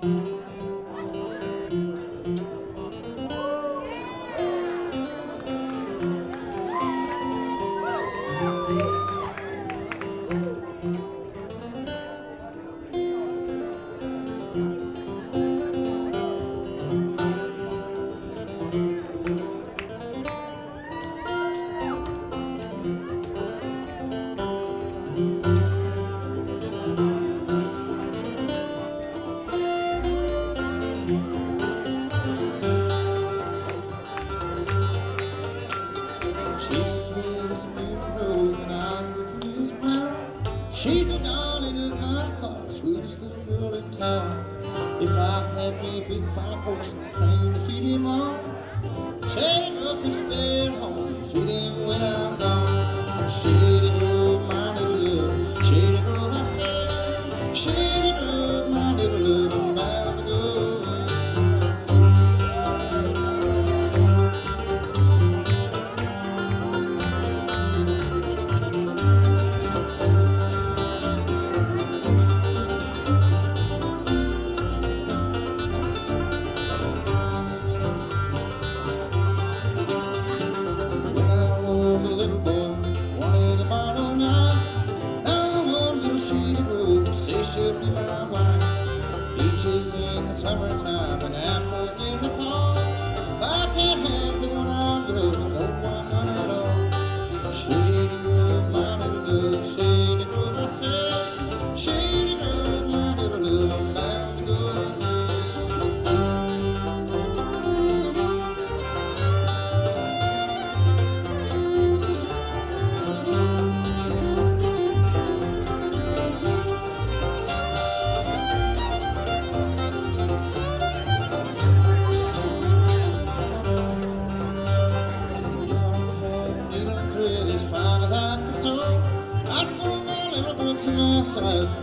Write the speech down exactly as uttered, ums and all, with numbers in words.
Cheeks as red as a blue rose and eyes the prettiest brown. She's the darling of my heart, sweetest little girl in town. If I had me a big fine horse and a claim to feed him on, Shady Grove could stay at home and feed him when I'm gone. Shady Grove, my little love, Shady Grove, I said, Shady Grove, my little love, I'm bound to go away. She'll be my wife. Peaches in the summertime and apples in the fall. If I can't have the one I love, I don't want none at all. Shady Grove, my little love, Shady Grove, I said, Shady Grove, my little love, I'm bound to go away. As fine as I could sew, I sold my little girl to my side.